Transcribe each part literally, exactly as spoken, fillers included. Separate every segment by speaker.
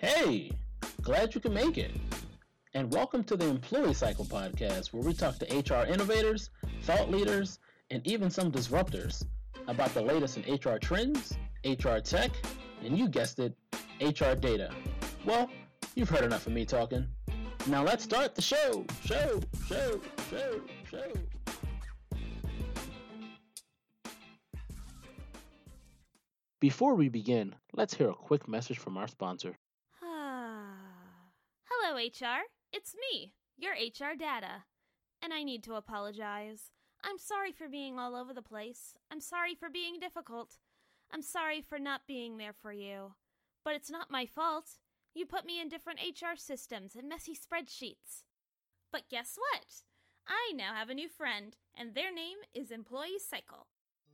Speaker 1: Hey, glad you can make it. And welcome to the Employee Cycle podcast, where we talk to H R innovators, thought leaders, and even some disruptors about the latest in H R trends, H R tech, and you guessed it, H R data. Well, you've heard enough of me talking. Now let's start the show, show, show, show, show. Before we begin, let's hear a quick message from our sponsor.
Speaker 2: Hello, H R. It's me, your H R data. And I need to apologize. I'm sorry for being all over the place. I'm sorry for being difficult. I'm sorry for not being there for you. But it's not my fault. You put me in different H R systems and messy spreadsheets. But guess what? I now have a new friend, and their name is Employee Cycle.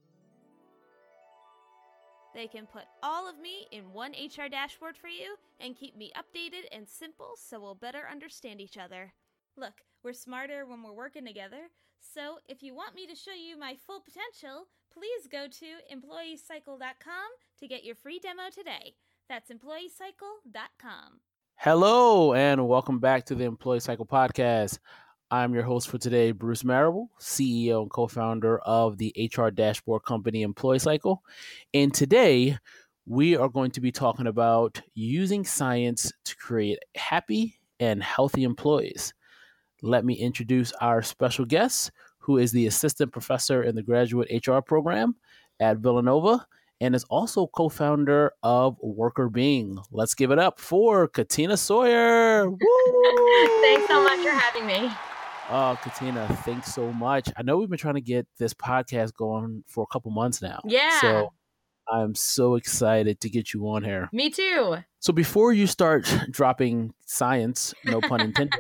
Speaker 2: They can put all of me in one H R dashboard for you and keep me updated and simple so we'll better understand each other. Look, we're smarter when we're working together, so if you want me to show you my full potential, please go to employee cycle dot com to get your free demo today. That's employee cycle dot com.
Speaker 1: Hello, and welcome back to the Employee Cycle podcast. I'm your host for today, Bruce Marable, C E O and co-founder of the H R dashboard company Employee Cycle. And today, we are going to be talking about using science to create happy and healthy employees. Let me introduce our special guest, who is the assistant professor in the graduate H R program at Villanova and is also co-founder of Worker Being. Let's give it up for Katina Sawyer. Woo!
Speaker 3: Thanks so much for having me.
Speaker 1: Oh, Katina, thanks so much. I know we've been trying to get this podcast going for a couple months now.
Speaker 3: Yeah.
Speaker 1: So I'm so excited to get you on here.
Speaker 3: Me too.
Speaker 1: So before you start dropping science, no pun intended,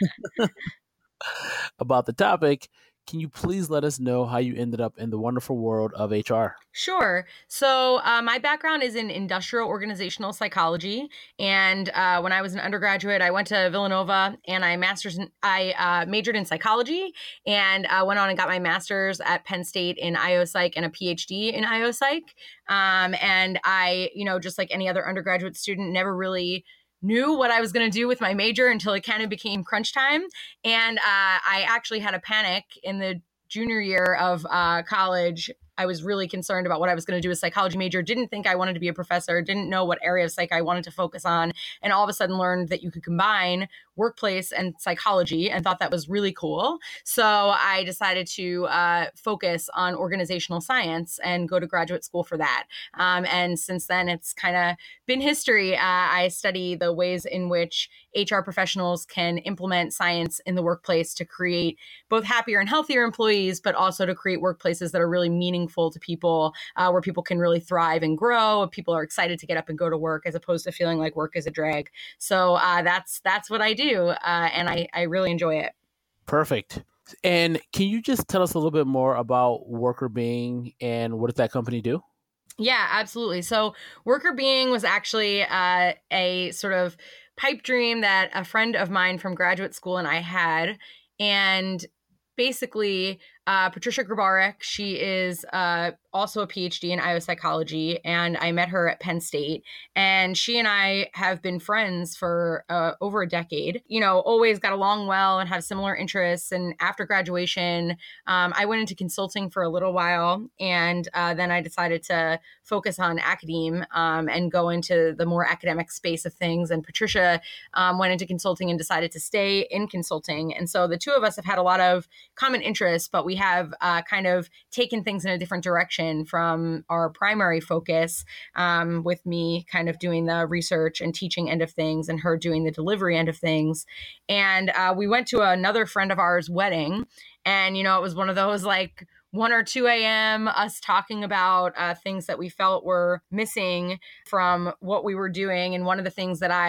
Speaker 1: about the topic, can you please let us know how you ended up in the wonderful world of H R?
Speaker 3: Sure. So uh, my background is in industrial organizational psychology. And uh, when I was an undergraduate, I went to Villanova and I master's in, I uh, majored in psychology and uh, went on and got my master's at Penn State in I O Psych and a P H D in I O Psych. Um, and I, you know, just like any other undergraduate student, never really knew what I was going to do with my major until it kind of became crunch time. And uh, I actually had a panic in the junior year of uh, college. I was really concerned about what I was going to do as a psychology major, didn't think I wanted to be a professor, didn't know what area of psych I wanted to focus on, and all of a sudden learned that you could combine workplace and psychology and thought that was really cool. So I decided to uh, focus on organizational science and go to graduate school for that. Um, and since then, it's kind of been history. Uh, I study the ways in which H R professionals can implement science in the workplace to create both happier and healthier employees, but also to create workplaces that are really meaningful to people, uh, where people can really thrive and grow. People are excited to get up and go to work as opposed to feeling like work is a drag. So uh, that's that's what I do, uh, and I, I really enjoy it.
Speaker 1: Perfect. And can you just tell us a little bit more about Worker Being and what does that company do?
Speaker 3: Yeah, absolutely. So Worker Being was actually uh, a sort of pipe dream that a friend of mine from graduate school and I had. And basically, uh, Patricia Grabarek, she is uh, also a P H D in I O psychology, and I met her at Penn State. And she and I have been friends for uh, over a decade, you know, always got along well and have similar interests. And after graduation, um, I went into consulting for a little while, and uh, then I decided to focus on academe um, and go into the more academic space of things. And Patricia um, went into consulting and decided to stay in consulting. And so the two of us have had a lot of common interests, but we have uh, kind of taken things in a different direction from our primary focus, um, with me kind of doing the research and teaching end of things and her doing the delivery end of things. And uh, we went to another friend of ours' wedding. And, you know, it was one of those like one or two a.m. us talking about uh, things that we felt were missing from what we were doing. And one of the things that I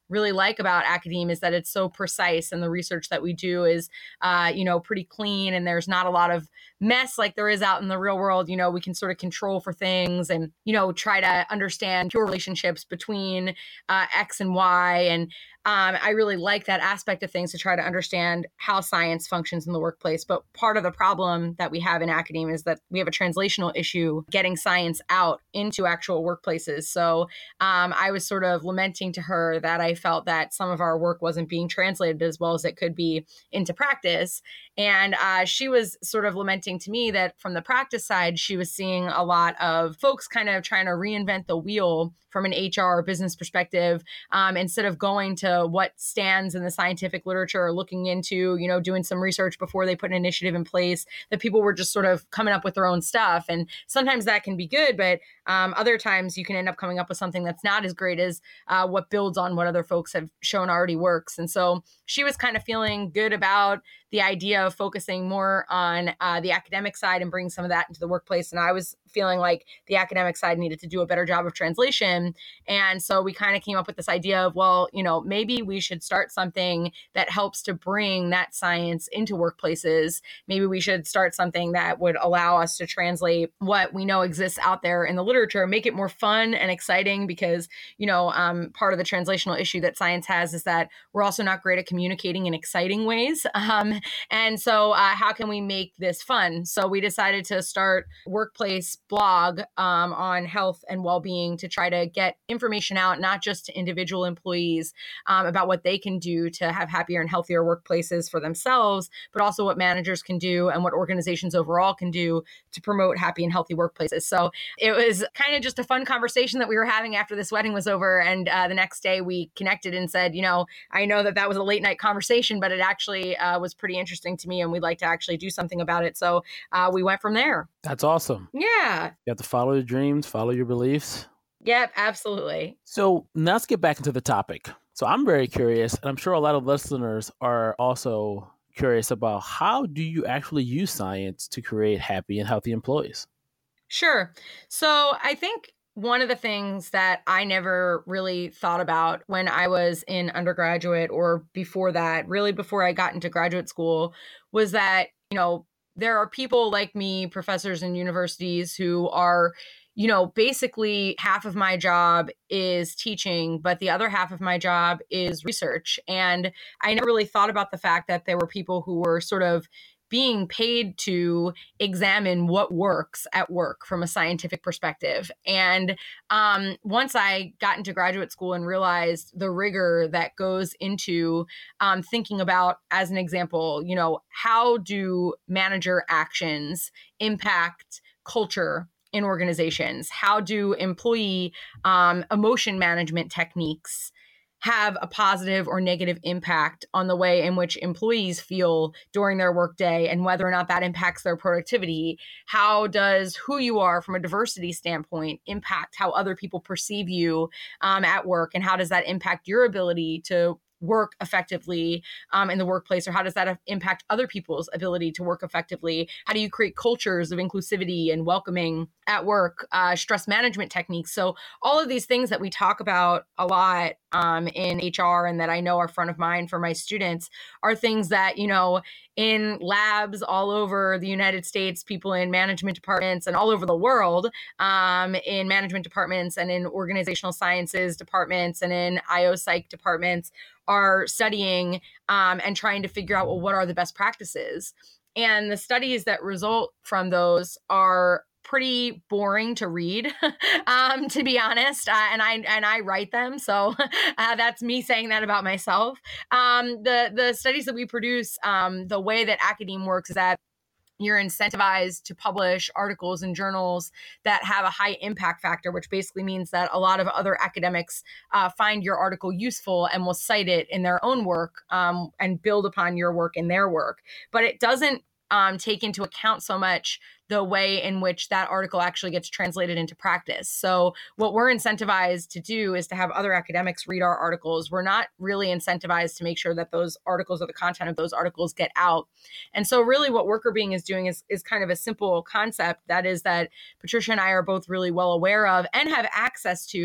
Speaker 3: really like about academia is that it's so precise, and the research that we do is, uh, you know, pretty clean, and there's not a lot of mess like there is out in the real world. You know, we can sort of control for things and, you know, try to understand pure relationships between uh, X and Y. And um, I really like that aspect of things to try to understand how science functions in the workplace. But part of the problem that we have in academia is that we have a translational issue getting science out into actual workplaces. So um, I was sort of lamenting to her that I felt that some of our work wasn't being translated as well as it could be into practice. And uh, she was sort of lamenting to me that from the practice side, she was seeing a lot of folks kind of trying to reinvent the wheel from an H R business perspective, um, instead of going to what stands in the scientific literature or looking into, you know, doing some research before they put an initiative in place, that people were just sort of coming up with their own stuff. And sometimes that can be good, but um, other times you can end up coming up with something that's not as great as uh, what builds on what other folks have shown already works. And so she was kind of feeling good about the idea of focusing more on uh, the academic side and bringing some of that into the workplace. And I was feeling like the academic side needed to do a better job of translation. And so we kind of came up with this idea of, well, you know, maybe we should start something that helps to bring that science into workplaces. Maybe we should start something that would allow us to translate what we know exists out there in the literature, make it more fun and exciting, because, you know, um, part of the translational issue that science has is that we're also not great at communicating in exciting ways. Um, and so uh, how can we make this fun? So we decided to start workplace blog um, on health and well-being to try to get information out, not just to individual employees um, about what they can do to have happier and healthier workplaces for themselves, but also what managers can do and what organizations overall can do to promote happy and healthy workplaces. So it was kind of just a fun conversation that we were having after this wedding was over. And uh, the next day we connected and said, you know, I know that that was a late night conversation, but it actually uh, was pretty interesting to me, and we'd like to actually do something about it. So uh, we went from there.
Speaker 1: That's awesome.
Speaker 3: Yeah.
Speaker 1: You have to follow your dreams, follow your beliefs.
Speaker 3: Yep, absolutely.
Speaker 1: So now let's get back into the topic. So I'm very curious, and I'm sure a lot of listeners are also curious about, how do you actually use science to create happy and healthy employees?
Speaker 3: Sure. So I think one of the things that I never really thought about when I was in undergraduate or before that, really before I got into graduate school, was that, you know, there are people like me, professors in universities, who are, you know, basically half of my job is teaching, but the other half of my job is research. And I never really thought about the fact that there were people who were sort of being paid to examine what works at work from a scientific perspective. And um, once I got into graduate school and realized the rigor that goes into um, thinking about, as an example, you know, how do manager actions impact culture in organizations? How do employee um, emotion management techniques have a positive or negative impact on the way in which employees feel during their workday, and whether or not that impacts their productivity? How does who you are from a diversity standpoint impact how other people perceive you um, at work? And how does that impact your ability to work effectively um, in the workplace? Or how does that impact other people's ability to work effectively? How do you create cultures of inclusivity and welcoming at work? Uh, stress management techniques. So all of these things that we talk about a lot um, in H R, and that I know are front of mind for my students, are things that, you know, in labs all over the United States, people in management departments and all over the world, um, in management departments and in organizational sciences departments and in I O Psych departments, are studying um, and trying to figure out, well, what are the best practices? And the studies that result from those are pretty boring to read, um, to be honest. Uh, and I and I write them, so uh, that's me saying that about myself. Um, the the studies that we produce, um, the way that academe works is that you're incentivized to publish articles in journals that have a high impact factor, which basically means that a lot of other academics uh, find your article useful and will cite it in their own work um, and build upon your work in their work. But it doesn't um, take into account so much the way in which that article actually gets translated into practice. So what we're incentivized to do is to have other academics read our articles. We're not really incentivized to make sure that those articles or the content of those articles get out. And so really what Worker Being is doing is, is kind of a simple concept, that is that Patricia and I are both really well aware of and have access to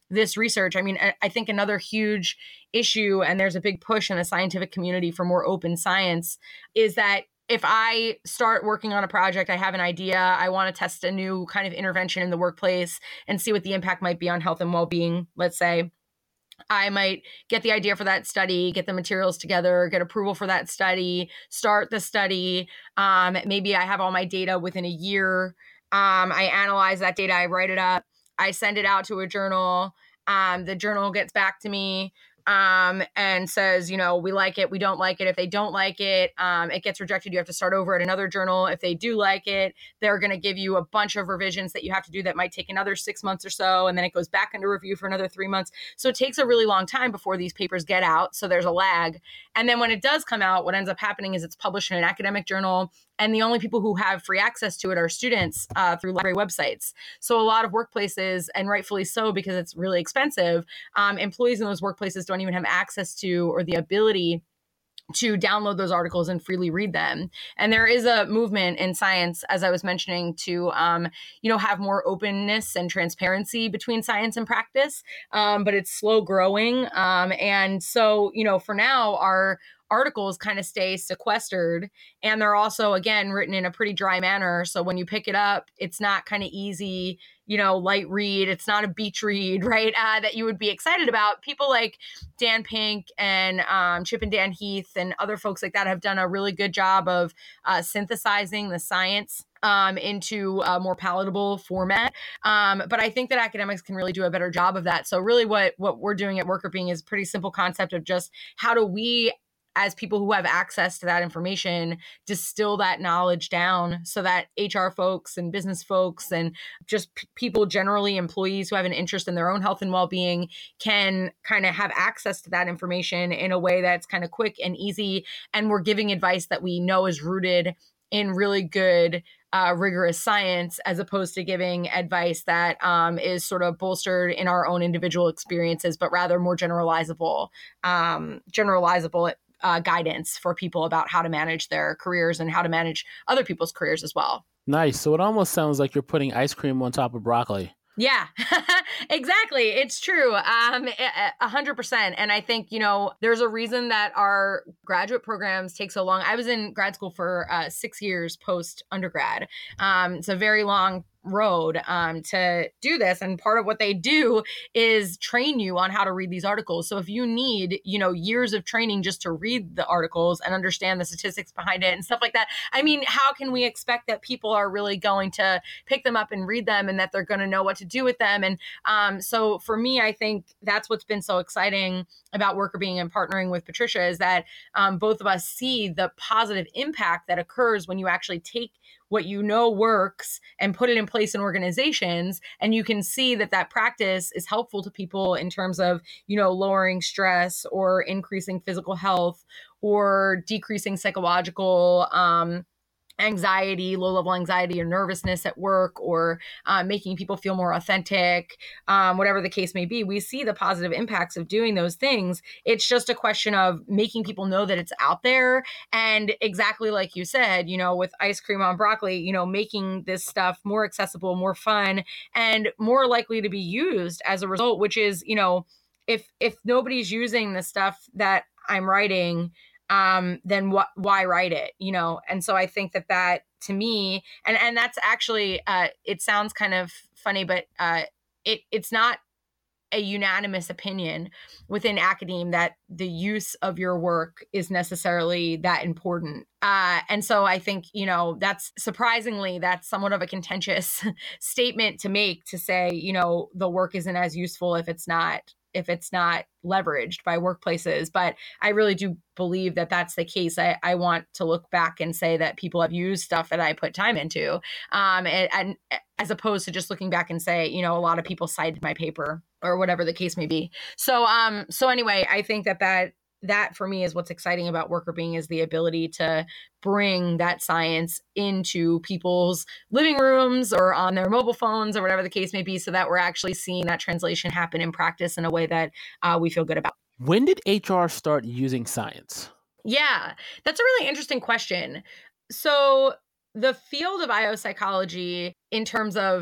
Speaker 3: this research. I mean, I think another huge issue, and there's a big push in the scientific community for more open science, is that if I start working on a project, I have an idea, I want to test a new kind of intervention in the workplace and see what the impact might be on health and well-being, let's say. I might get the idea for that study, get the materials together, get approval for that study, start the study. Um, maybe I have all my data within a year. Um, I analyze that data, I write it up, I send it out to a journal. Um, the journal gets back to me um, and says, you know, we like it, we don't like it. If they don't like it, um, it gets rejected. You have to start over at another journal. If they do like it, they're going to give you a bunch of revisions that you have to do that might take another six months or so. And then it goes back into review for another three months. So it takes a really long time before these papers get out. So there's a lag. And then when it does come out, what ends up happening is it's published in an academic journal. And the only people who have free access to it are students uh, through library websites. So a lot of workplaces, and rightfully so because it's really expensive, um, employees in those workplaces don't even have access to or the ability to download those articles and freely read them. And there is a movement in science, as I was mentioning, to, um, you know, have more openness and transparency between science and practice, um, but it's slow growing. Um, and so, you know, for now, our articles kind of stay sequestered, and they're also, again, written in a pretty dry manner. So when you pick it up, it's not kind of easy, you know, light read. It's not a beach read, right? Uh, that you would be excited about. People like Dan Pink and um, Chip and Dan Heath and other folks like that have done a really good job of uh, synthesizing the science Um, into a more palatable format. Um, but I think that academics can really do a better job of that. So really what, what we're doing at Worker Being is a pretty simple concept of just how do we, as people who have access to that information, distill that knowledge down so that H R folks and business folks and just p- people generally, employees who have an interest in their own health and well-being, can kind of have access to that information in a way that's kind of quick and easy. And we're giving advice that we know is rooted in really good, uh, rigorous science, as opposed to giving advice that um, is sort of bolstered in our own individual experiences, but rather more generalizable, um, generalizable uh, guidance for people about how to manage their careers and how to manage other people's careers as well.
Speaker 1: Nice. So it almost sounds like you're putting ice cream on top of broccoli.
Speaker 3: Yeah, exactly. It's true. Um, a hundred percent. And I think, you know, there's a reason that our graduate programs take so long. I was in grad school for uh, six years post undergrad. Um, it's a very long road um, to do this. And part of what they do is train you on how to read these articles. So if you need, you know, years of training just to read the articles and understand the statistics behind it and stuff like that, I mean, how can we expect that people are really going to pick them up and read them and that they're going to know what to do with them? And um, so for me, I think that's what's been so exciting about Worker Being and partnering with Patricia is that um, both of us see the positive impact that occurs when you actually take what you know works and put it in place in organizations. And you can see that that practice is helpful to people in terms of, you know, lowering stress or increasing physical health or decreasing psychological um, anxiety, low-level anxiety or nervousness at work, or uh, making people feel more authentic, um, whatever the case may be. We see the positive impacts of doing those things. It's just a question of making people know that it's out there. And exactly like you said, you know, with ice cream on broccoli, you know, making this stuff more accessible, more fun, and more likely to be used as a result, which is, you know, if if nobody's using the stuff that I'm writing, um, then what, why write it, you know? And so I think that that to me, and, and that's actually, uh, it sounds kind of funny, but, uh, it, it's not a unanimous opinion within academe that the use of your work is necessarily that important. Uh, and so I think, you know, that's surprisingly, that's somewhat of a contentious statement to make, to say, you know, the work isn't as useful if it's not if it's not leveraged by workplaces. But I really do believe that that's the case. I, I want to look back and say that people have used stuff that I put time into, um, and, and as opposed to just looking back and say, you know, a lot of people cited my paper or whatever the case may be. So, um, so anyway, I think that that that for me is what's exciting about Worker Being, is the ability to bring that science into people's living rooms or on their mobile phones or whatever the case may be, so that we're actually seeing that translation happen in practice in a way that uh, we feel good about.
Speaker 1: When did H R start using science?
Speaker 3: Yeah, that's a really interesting question. So the field of I O psychology, in terms of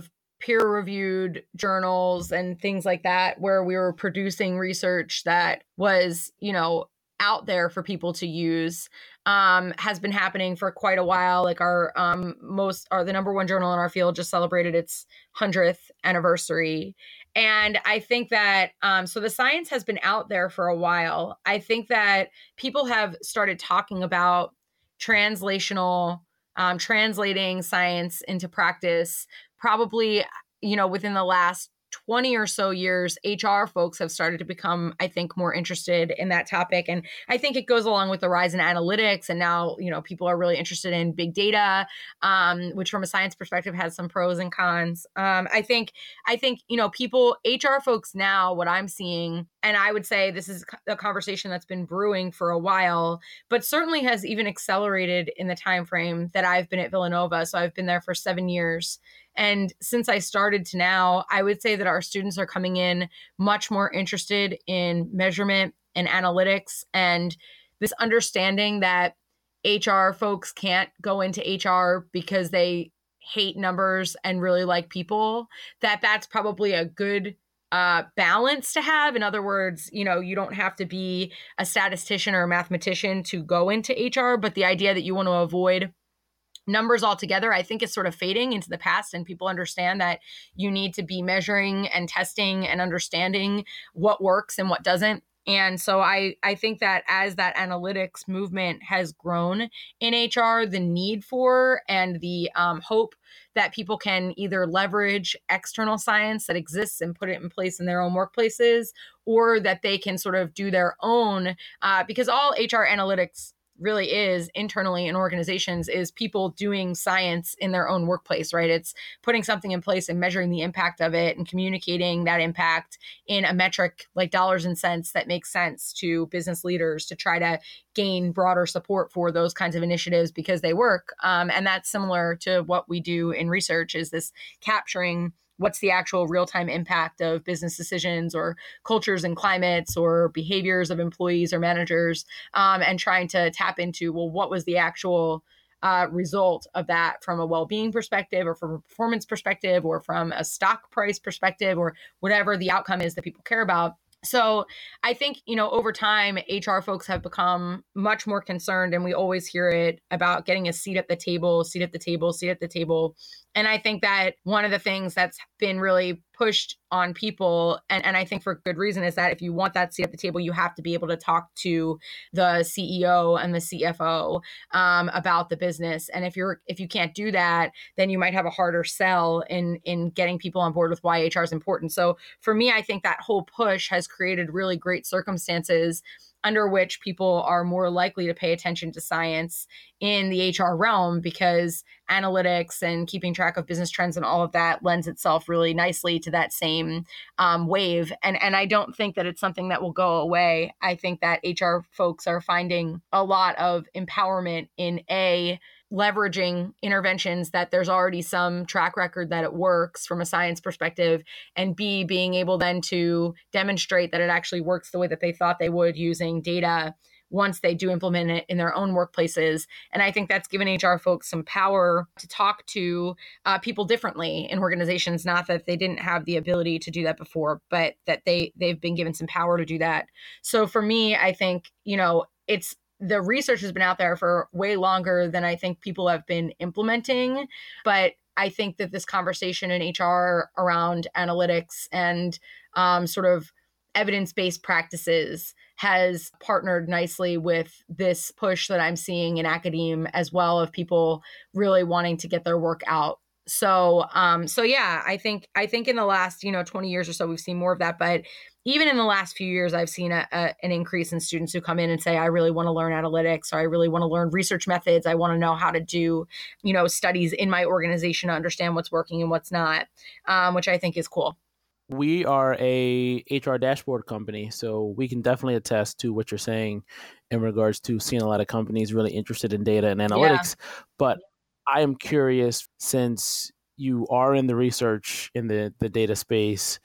Speaker 3: peer-reviewed journals and things like that, where we were producing research that was, you know, out there for people to use, um, has been happening for quite a while. Like our um, most, or the number one journal in our field just celebrated its hundredth anniversary. And I think that, um, so the science has been out there for a while. I think that people have started talking about translational, um, translating science into practice, probably, you know, within the last twenty or so years. H R folks have started to become, I think, more interested in that topic. And I think it goes along with the rise in analytics. And now, you know, people are really interested in big data, um, which from a science perspective has some pros and cons. Um, I think, I think, you know, people, H R folks now, what I'm seeing, and I would say this is a conversation that's been brewing for a while, but certainly has even accelerated in the time frame that I've been at Villanova. So I've been there for seven years. And since I started to now, I would say that our students are coming in much more interested in measurement and analytics, and this understanding that H R folks can't go into H R because they hate numbers and really like people, that that's probably a good uh, balance to have. In other words, you know, you don't have to be a statistician or a mathematician to go into H R, but the idea that you want to avoid numbers altogether, I think, is sort of fading into the past, and people understand that you need to be measuring and testing and understanding what works and what doesn't. And so I, I think that as that analytics movement has grown in H R, the need for and the um, hope that people can either leverage external science that exists and put it in place in their own workplaces, or that they can sort of do their own, uh, because all H R analytics really is internally in organizations is people doing science in their own workplace, right? It's putting something in place and measuring the impact of it and communicating that impact in a metric like dollars and cents that makes sense to business leaders to try to gain broader support for those kinds of initiatives because they work. Um, and that's similar to what we do in research, is this capturing what's the actual real-time impact of business decisions or cultures and climates or behaviors of employees or managers, um, and trying to tap into, well, what was the actual uh, result of that from a well-being perspective or from a performance perspective or from a stock price perspective or whatever the outcome is that people care about. So I think, you know, over time, H R folks have become much more concerned, and we always hear it about getting a seat at the table, seat at the table, seat at the table. And I think that one of the things that's been really pushed on people, and, and I think for good reason, is that if you want that seat at the table, you have to be able to talk to the C E O and the C F O um, about the business. And if you're if you can't do that, then you might have a harder sell in in getting people on board with why H R is important. So for me, I think that whole push has created really great circumstances under which people are more likely to pay attention to science in the H R realm, because analytics and keeping track of business trends and all of that lends itself really nicely to that same um, wave. And, and I don't think that it's something that will go away. I think that H R folks are finding a lot of empowerment in A, leveraging interventions that there's already some track record that it works from a science perspective, and B, being able then to demonstrate that it actually works the way that they thought they would using data once they do implement it in their own workplaces. And I think that's given H R folks some power to talk to uh, people differently in organizations, not that they didn't have the ability to do that before, but that they, they've been given some power to do that. So for me, I think, you know, it's, the research has been out there for way longer than I think people have been implementing. But I think that this conversation in H R around analytics and um, sort of evidence-based practices has partnered nicely with this push that I'm seeing in academia as well, of people really wanting to get their work out. So, um, so yeah, I think, I think in the last, you know, twenty years or so, we've seen more of that. But even in the last few years, I've seen a, a, an increase in students who come in and say, I really want to learn analytics, or I really want to learn research methods. I want to know how to do, you know, studies in my organization to understand what's working and what's not, um, which I think is cool.
Speaker 1: We are a H R dashboard company, so we can definitely attest to what you're saying in regards to seeing a lot of companies really interested in data and analytics. Yeah. But I am curious, since you are in the research in the, the data space,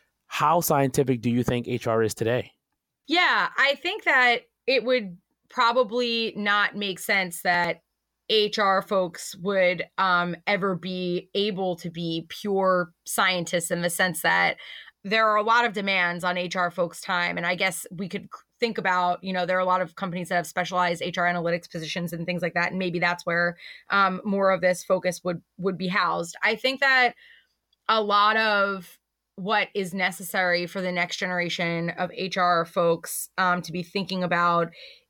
Speaker 1: how scientific do you think H R is today?
Speaker 3: Yeah, I think that it would probably not make sense that H R folks would um, ever be able to be pure scientists in the sense that there are a lot of demands on H R folks' time. And I guess we could think about, you know, there are a lot of companies that have specialized H R analytics positions and things like that. And maybe that's where um, more of this focus would would be housed. I think that a lot of what is necessary for the next generation of H R folks um, to be thinking about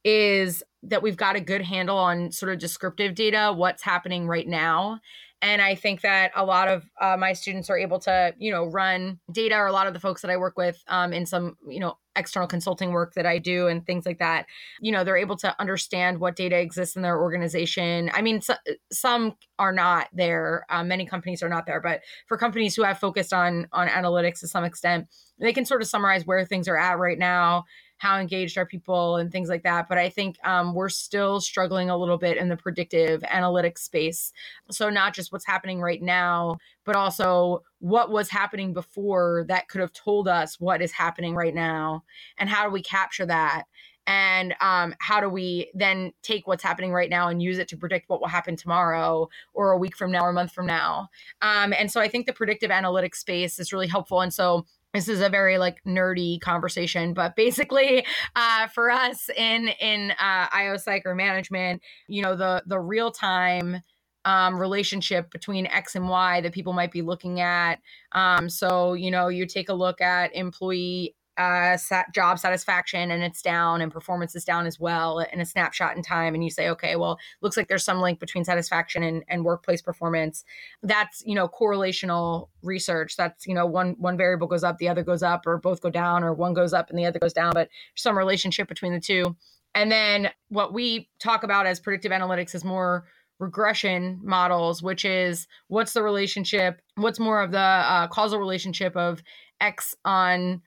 Speaker 3: is that we've got a good handle on sort of descriptive data, what's happening right now. And I think that a lot of uh, my students are able to, you know, run data, or a lot of the folks that I work with um, in some, you know, external consulting work that I do and things like that, you know, they're able to understand what data exists in their organization. I mean, so, some are not there. Um, many companies are not there, but for companies who have focused on on analytics to some extent, they can sort of summarize where things are at right now, how engaged are people and things like that. But I think um, we're still struggling a little bit in the predictive analytics space. So not just what's happening right now, but also what was happening before that could have told us what is happening right now, and how do we capture that? And um, how do we then take what's happening right now and use it to predict what will happen tomorrow or a week from now or a month from now? Um, and so I think the predictive analytics space is really helpful. And so this is a very like nerdy conversation, but basically uh, for us in in uh, I O Psych or management, you know, the the real time um, relationship between X and Y that people might be looking at. Um, so, you know, you take a look at employee uh, sat- job satisfaction and it's down, and performance is down as well in a snapshot in time. And you say, okay, well, looks like there's some link between satisfaction and, and workplace performance. That's, you know, correlational research. That's, you know, one, one variable goes up, the other goes up, or both go down, or one goes up and the other goes down, but some relationship between the two. And then what we talk about as predictive analytics is more regression models, which is what's the relationship, what's more of the uh, causal relationship of X on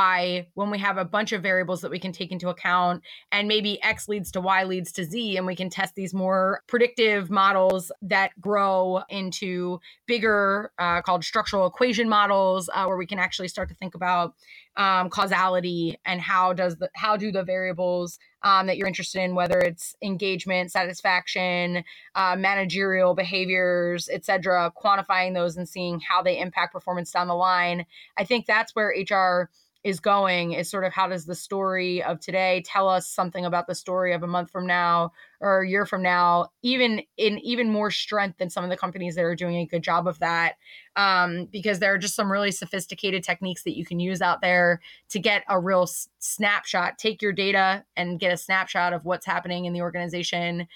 Speaker 3: Y when we have a bunch of variables that we can take into account, and maybe X leads to Y leads to Z, and we can test these more predictive models that grow into bigger uh, called structural equation models, uh, where we can actually start to think about um, causality and how does the how do the variables um, that you're interested in, whether it's engagement, satisfaction, uh, managerial behaviors, et cetera, quantifying those and seeing how they impact performance down the line. I think that's where H R is going, is sort of how does the story of today tell us something about the story of a month from now or a year from now, even in even more strength than some of the companies that are doing a good job of that. Um, because there are just some really sophisticated techniques that you can use out there to get a real s- snapshot, take your data and get a snapshot of what's happening in the organization.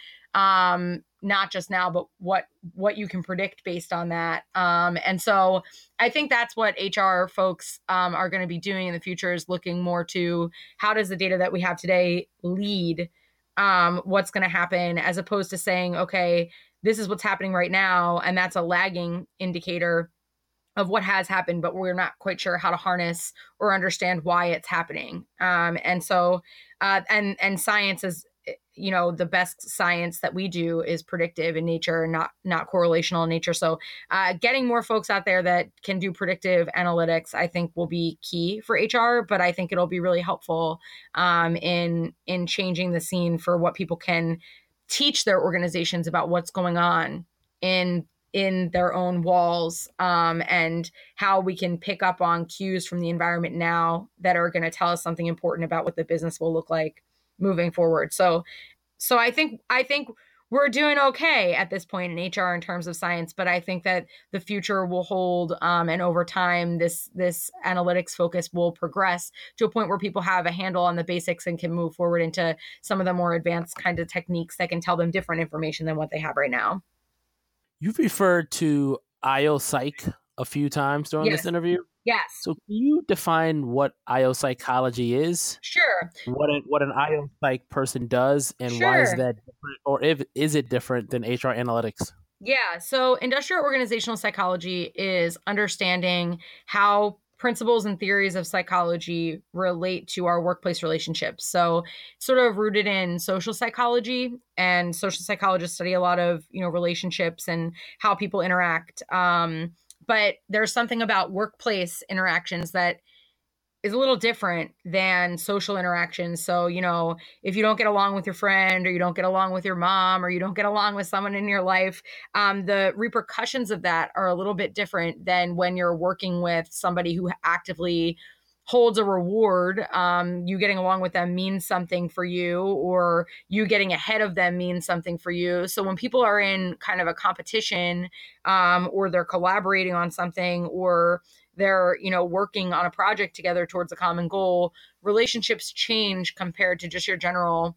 Speaker 3: Um, not just now, but what what you can predict based on that. Um, and so I think that's what H R folks um, are going to be doing in the future, is looking more to how does the data that we have today lead um, what's going to happen, as opposed to saying, okay, this is what's happening right now, and that's a lagging indicator of what has happened, but we're not quite sure how to harness or understand why it's happening. Um, and so, uh, and and science is, you know, the best science that we do is predictive in nature, not not correlational in nature. So uh, getting more folks out there that can do predictive analytics, I think, will be key for H R, but I think it'll be really helpful um, in in changing the scene for what people can teach their organizations about what's going on in in their own walls, um, and how we can pick up on cues from the environment now that are going to tell us something important about what the business will look like moving forward. So, so I think, I think we're doing okay at this point in H R in terms of science, but I think that the future will hold, um, and over time, this, this analytics focus will progress to a point where people have a handle on the basics and can move forward into some of the more advanced kind of techniques that can tell them different information than what they have right now.
Speaker 1: You've referred to I O Psych a few times during
Speaker 3: Yes.
Speaker 1: this interview.
Speaker 3: Yes.
Speaker 1: So can you define what I O psychology is?
Speaker 3: Sure.
Speaker 1: What a, what an I O psych person does, and
Speaker 3: Sure.
Speaker 1: why is that different, or if is it different than H R analytics?
Speaker 3: Yeah. So industrial organizational psychology is understanding how principles and theories of psychology relate to our workplace relationships. So sort of rooted in social psychology, and social psychologists study a lot of, you know, relationships and how people interact. Um, but there's something about workplace interactions that is a little different than social interactions. So, you know, if you don't get along with your friend, or you don't get along with your mom, or you don't get along with someone in your life, um, the repercussions of that are a little bit different than when you're working with somebody who actively holds a reward. Um, you getting along with them means something for you, or you getting ahead of them means something for you. So when people are in kind of a competition, um, or they're collaborating on something, or they're, you know, working on a project together towards a common goal, relationships change compared to just your general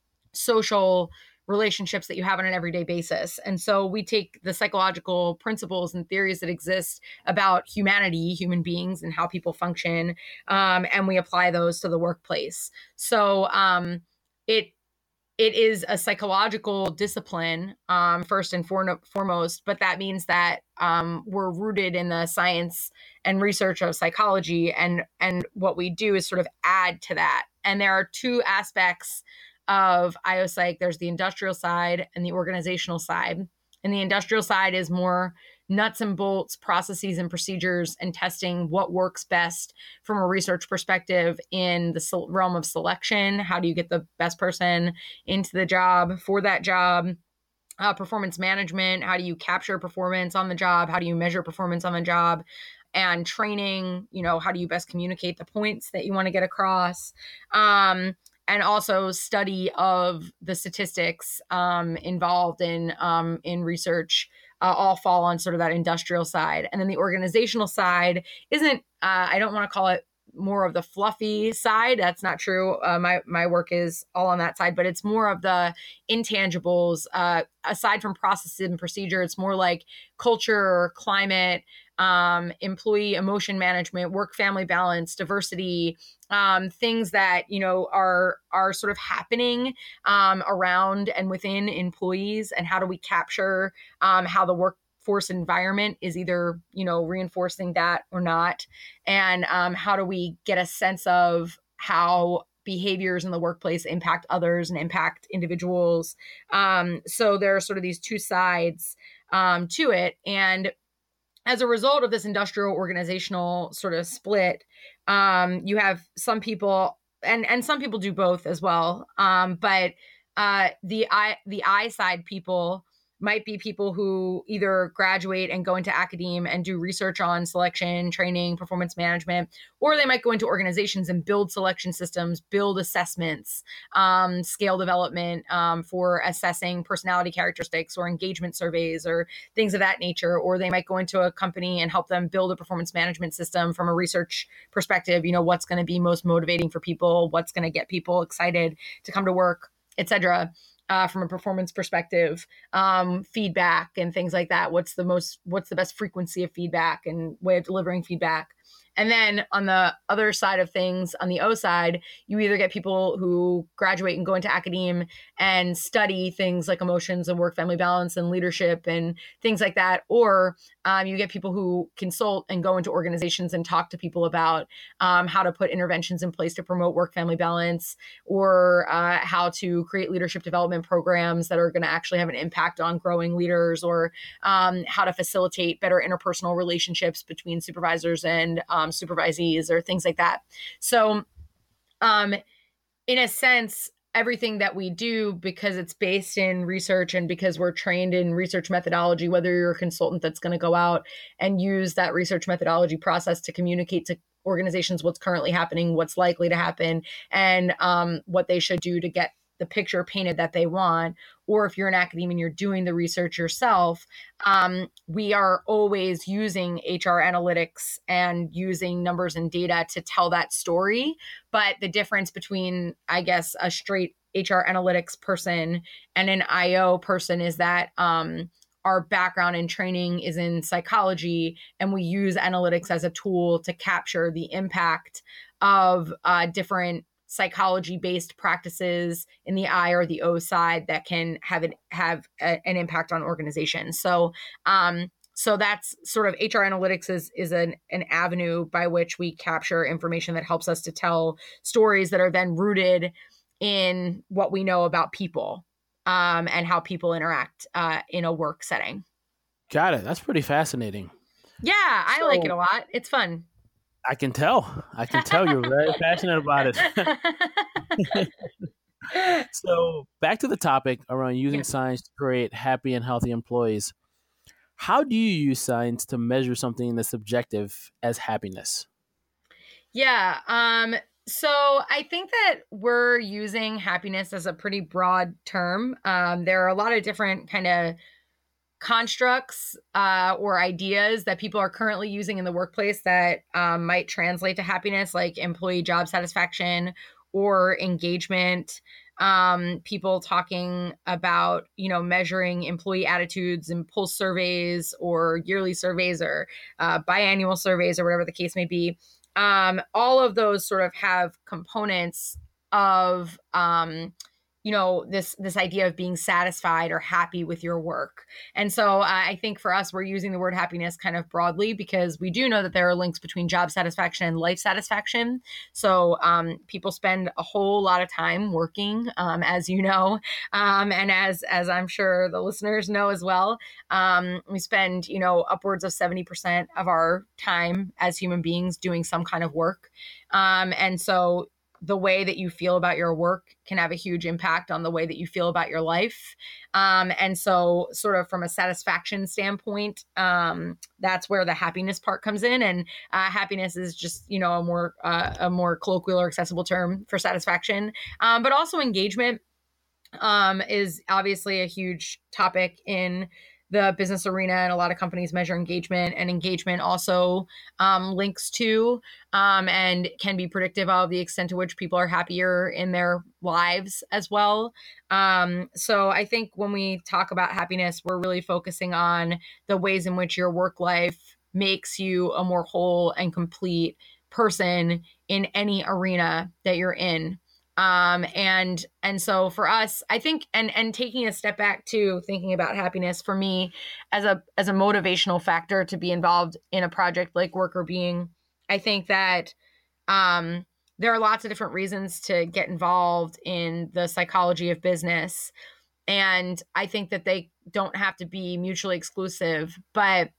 Speaker 3: social relationships that you have on an everyday basis. And so we take the psychological principles and theories that exist about humanity, human beings, and how people function, um, and we apply those to the workplace. So um, it it is a psychological discipline, um, first and for- foremost, but that means that um, we're rooted in the science and research of psychology. And, and what we do is sort of add to that. And there are two aspects of I O Psych. There's the industrial side and the organizational side. And the industrial side is more nuts and bolts, processes and procedures, and testing what works best from a research perspective in the realm of selection. How do you get the best person into the job for that job? Uh, performance management. How do you capture performance on the job? How do you measure performance on the job? And training, you know, how do you best communicate the points that you want to get across? Um, and also study of the statistics um, involved in um, in research uh, all fall on sort of that industrial side. And then the organizational side isn't, uh, I don't want to call it more of the fluffy side. That's not true. Uh, my my work is all on that side, but it's more of the intangibles. Uh, aside from processes and procedure, it's more like culture, climate, um, employee emotion management, work-family balance, diversity, um, things that, you know, are are sort of happening um, around and within employees, and how do we capture um, how the workforce environment is either, you know, reinforcing that or not, and um, how do we get a sense of how behaviors in the workplace impact others and impact individuals. Um, so there are sort of these two sides um, to it, and as a result of this industrial organizational sort of split, um, you have some people, and and some people do both as well. Um, but uh, the I the I side people might be people who either graduate and go into academia and do research on selection, training, performance management, or they might go into organizations and build selection systems, build assessments, um, scale development um, for assessing personality characteristics or engagement surveys or things of that nature. Or they might go into a company and help them build a performance management system from a research perspective. You know, what's going to be most motivating for people, what's going to get people excited to come to work, et cetera. Uh, from a performance perspective, um, feedback and things like that. What's the most, what's the best frequency of feedback and way of delivering feedback? And then on the other side of things, on the O side, you either get people who graduate and go into academia and study things like emotions and work-family balance and leadership and things like that, or um, you get people who consult and go into organizations and talk to people about um, how to put interventions in place to promote work-family balance, or uh, how to create leadership development programs that are going to actually have an impact on growing leaders, or um, how to facilitate better interpersonal relationships between supervisors and um, supervisees, or things like that. So um, in a sense, everything that we do, because it's based in research and because we're trained in research methodology, whether you're a consultant that's going to go out and use that research methodology process to communicate to organizations what's currently happening, what's likely to happen, and um, what they should do to get the picture painted that they want, or if you're in academia and you're doing the research yourself, um, we are always using H R analytics and using numbers and data to tell that story. But the difference between, I guess, a straight H R analytics person and an I O person is that um, our background and training is in psychology, and we use analytics as a tool to capture the impact of uh, different psychology-based practices in the I or the O side that can have it have a, an impact on organizations. So, um, so that's sort of H R analytics is is an an avenue by which we capture information that helps us to tell stories that are then rooted in what we know about people um, and how people interact uh, in a work setting.
Speaker 1: Got it. That's pretty fascinating.
Speaker 3: Yeah, I
Speaker 1: so,
Speaker 3: like it a lot. It's fun.
Speaker 1: I can tell. I can tell you're very passionate about it. So back to the topic around using
Speaker 3: Yeah.
Speaker 1: science to create happy and healthy employees. How do you use science to measure something that's subjective as happiness?
Speaker 3: Yeah. Um, so I think that we're using happiness as a pretty broad term. Um, there are a lot of different kind of constructs uh, or ideas that people are currently using in the workplace that um, might translate to happiness, like employee job satisfaction or engagement. Um, people talking about, you know, measuring employee attitudes in pulse surveys or yearly surveys or uh, biannual surveys or whatever the case may be. Um, all of those sort of have components of, um, you know, this this idea of being satisfied or happy with your work. And so uh, I think for us, we're using the word happiness kind of broadly because we do know that there are links between job satisfaction and life satisfaction. So um, people spend a whole lot of time working, um, as you know, um, and as as I'm sure the listeners know as well. Um, we spend, you know, upwards of seventy percent of our time as human beings doing some kind of work. Um, and so the way that you feel about your work can have a huge impact on the way that you feel about your life. Um, and so sort of from a satisfaction standpoint, um, that's where the happiness part comes in. And uh, happiness is just, you know, a more, uh, a more colloquial or accessible term for satisfaction. Um, but also engagement um, is obviously a huge topic in the business arena, and a lot of companies measure engagement, and engagement also um, links to um, and can be predictive of the extent to which people are happier in their lives as well. Um, so I think when we talk about happiness, we're really focusing on the ways in which your work life makes you a more whole and complete person in any arena that you're in. Um, and, and so for us, I think, and, and taking a step back to thinking about happiness for me as a, as a motivational factor to be involved in a project like Worker Being, I think that, um, there are lots of different reasons to get involved in the psychology of business. And I think that they don't have to be mutually exclusive, but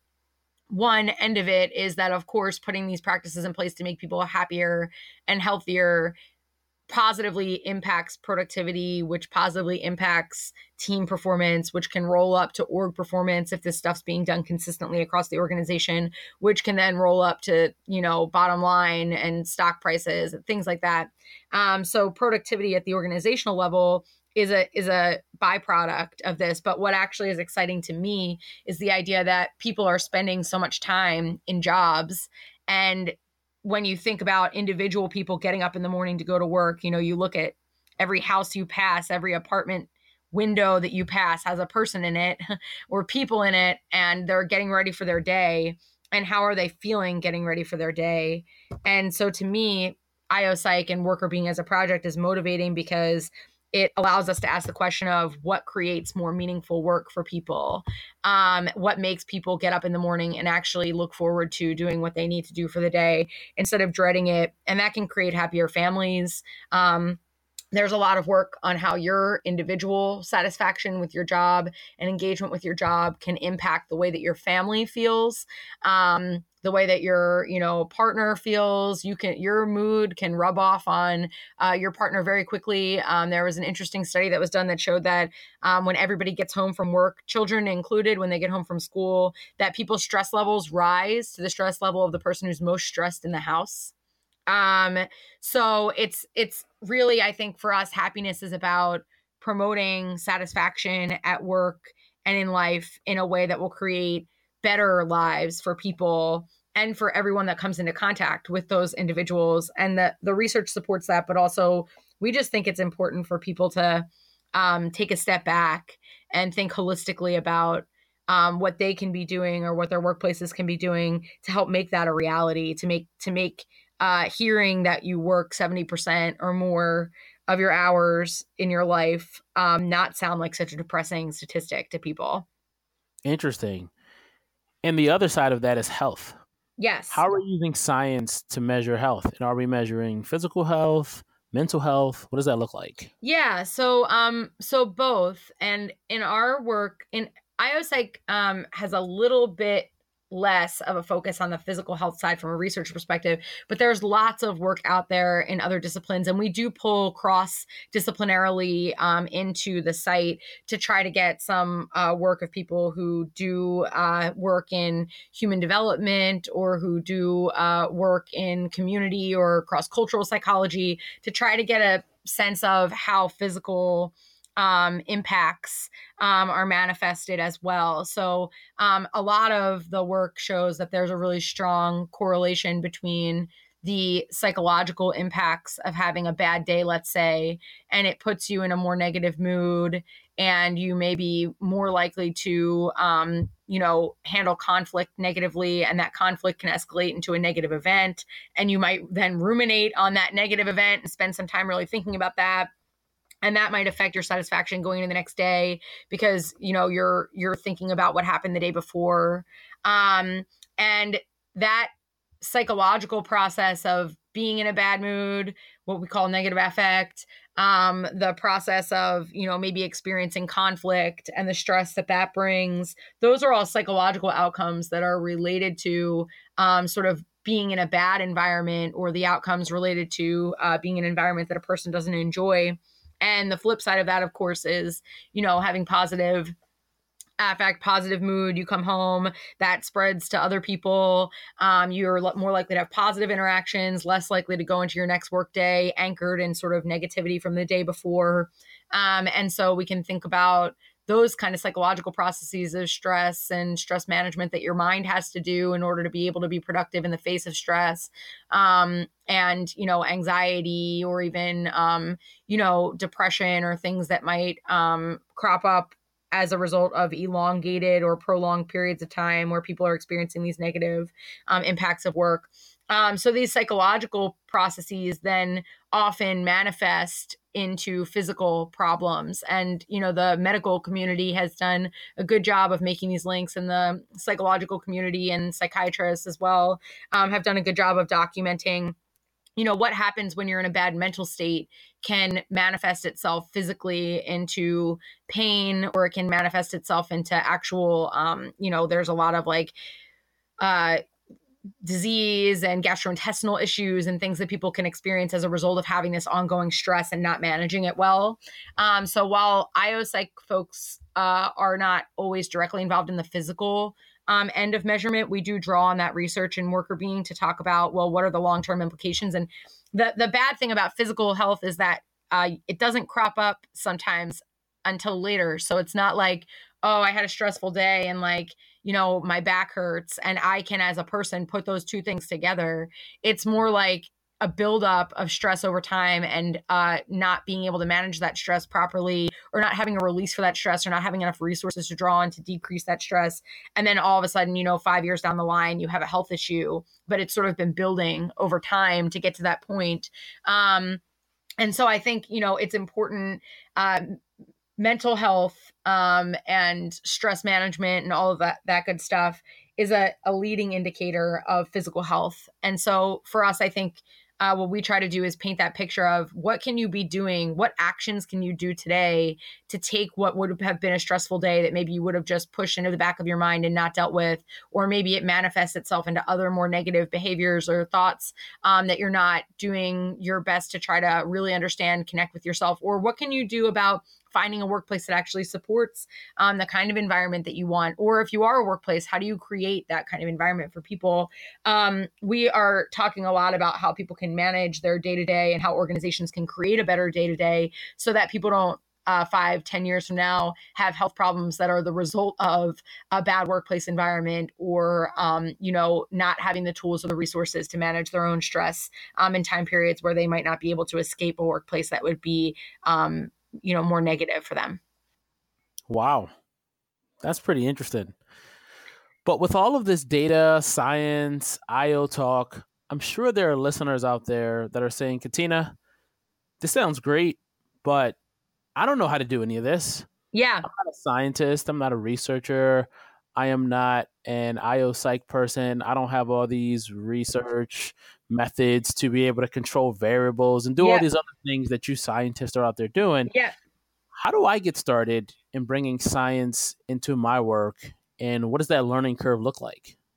Speaker 3: one end of it is that, of course, putting these practices in place to make people happier and healthier positively impacts productivity, which positively impacts team performance, which can roll up to org performance if this stuff's being done consistently across the organization, which can then roll up to, you know, bottom line and stock prices, things like that. Um, so productivity at the organizational level is a is a byproduct of this. But what actually is exciting to me is the idea that people are spending so much time in jobs. And when you think about individual people getting up in the morning to go to work, you know, you look at every house you pass, every apartment window that you pass has a person in it or people in it, and they're getting ready for their day. And how are they feeling getting ready for their day? And so to me, I O Psych and Worker Being as a project is motivating because it allows us to ask the question of what creates more meaningful work for people, um, what makes people get up in the morning and actually look forward to doing what they need to do for the day instead of dreading it. And that can create happier families. Um, There's a lot of work on how your individual satisfaction with your job and engagement with your job can impact the way that your family feels, um, the way that your, you know, partner feels. You can, your mood can rub off on uh, your partner very quickly. Um, there was an interesting study that was done that showed that um, when everybody gets home from work, children included, when they get home from school, that people's stress levels rise to the stress level of the person who's most stressed in the house. Um, so it's, it's really, I think for us, happiness is about promoting satisfaction at work and in life in a way that will create better lives for people and for everyone that comes into contact with those individuals. And the, the research supports that, but also we just think it's important for people to, um, take a step back and think holistically about Um, what they can be doing or what their workplaces can be doing to help make that a reality, to make, to make, uh, hearing that you work seventy percent or more of your hours in your life, um, not sound like such a depressing statistic to people.
Speaker 1: Interesting. And the other side of that is health.
Speaker 3: Yes.
Speaker 1: How are we using science to measure health? And are we measuring physical health, mental health? What does that look like?
Speaker 3: Yeah. So, um, so both. And in our work, in I O Psych um, has a little bit less of a focus on the physical health side from a research perspective, but there's lots of work out there in other disciplines. And we do pull cross disciplinarily um, into the site to try to get some uh, work of people who do uh, work in human development or who do uh, work in community or cross-cultural psychology to try to get a sense of how physical Um, impacts um, are manifested as well. So um, a lot of the work shows that there's a really strong correlation between the psychological impacts of having a bad day, let's say, and it puts you in a more negative mood, and you may be more likely to, um, you know, handle conflict negatively, and that conflict can escalate into a negative event. And you might then ruminate on that negative event and spend some time really thinking about that. And that might affect your satisfaction going into the next day because, you know, you're you're thinking about what happened the day before. Um, and that psychological process of being in a bad mood, what we call negative affect, um, the process of, you know, maybe experiencing conflict and the stress that that brings, those are all psychological outcomes that are related to um, sort of being in a bad environment, or the outcomes related to uh, being in an environment that a person doesn't enjoy. And the flip side of that, of course, is, you know, having positive affect, positive mood. You come home, that spreads to other people. Um, you're more likely to have positive interactions, less likely to go into your next work day anchored in sort of negativity from the day before. Um, and so we can think about those kind of psychological processes of stress and stress management that your mind has to do in order to be able to be productive in the face of stress. Um, and, you know, anxiety, or even, um, you know, depression, or things that might um, crop up as a result of elongated or prolonged periods of time where people are experiencing these negative um, impacts of work. Um, so these psychological processes then often manifest into physical problems. And, you know, the medical community has done a good job of making these links, and the psychological community and psychiatrists as well um, have done a good job of documenting, you know, what happens when you're in a bad mental state can manifest itself physically into pain, or it can manifest itself into actual, um, you know, there's a lot of like, uh, disease and gastrointestinal issues and things that people can experience as a result of having this ongoing stress and not managing it well. Um, so while I O Psych folks uh, are not always directly involved in the physical um, end of measurement, we do draw on that research and worker being to talk about, well, what are the long-term implications? And the, the bad thing about physical health is that uh, it doesn't crop up sometimes until later. So it's not like, oh, I had a stressful day and like, you know, my back hurts, and I can, as a person, put those two things together. It's more like a buildup of stress over time, and uh, not being able to manage that stress properly, or not having a release for that stress, or not having enough resources to draw on to decrease that stress. And then all of a sudden, you know, five years down the line, you have a health issue, but it's sort of been building over time to get to that point. Um, and so I think, you know, it's important, uh, mental health um, and stress management and all of that, that good stuff is a, a leading indicator of physical health. And so for us, I think uh, what we try to do is paint that picture of what can you be doing? What actions can you do today to take what would have been a stressful day that maybe you would have just pushed into the back of your mind and not dealt with, or maybe it manifests itself into other more negative behaviors or thoughts um, that you're not doing your best to try to really understand, connect with yourself, or what can you do about finding a workplace that actually supports um, the kind of environment that you want? Or if you are a workplace, how do you create that kind of environment for people? Um, we are talking a lot about how people can manage their day-to-day and how organizations can create a better day-to-day so that people don't uh, five, ten years from now have health problems that are the result of a bad workplace environment, or, um, you know, not having the tools or the resources to manage their own stress um, in time periods where they might not be able to escape a workplace that would be um, you know, more negative for them.
Speaker 1: Wow. That's pretty interesting. But with all of this data, science, I O talk, I'm sure there are listeners out there that are saying, Katina, this sounds great, but I don't know how to do any of this.
Speaker 3: Yeah.
Speaker 1: I'm not a scientist. I'm not a researcher. I am not an I O Psych person. I don't have all these research methods to be able to control variables and do
Speaker 3: yeah.
Speaker 1: all these other things that you scientists are out there doing.
Speaker 3: Yeah.
Speaker 1: How do I get started in bringing science into my work, and what does that learning curve look like?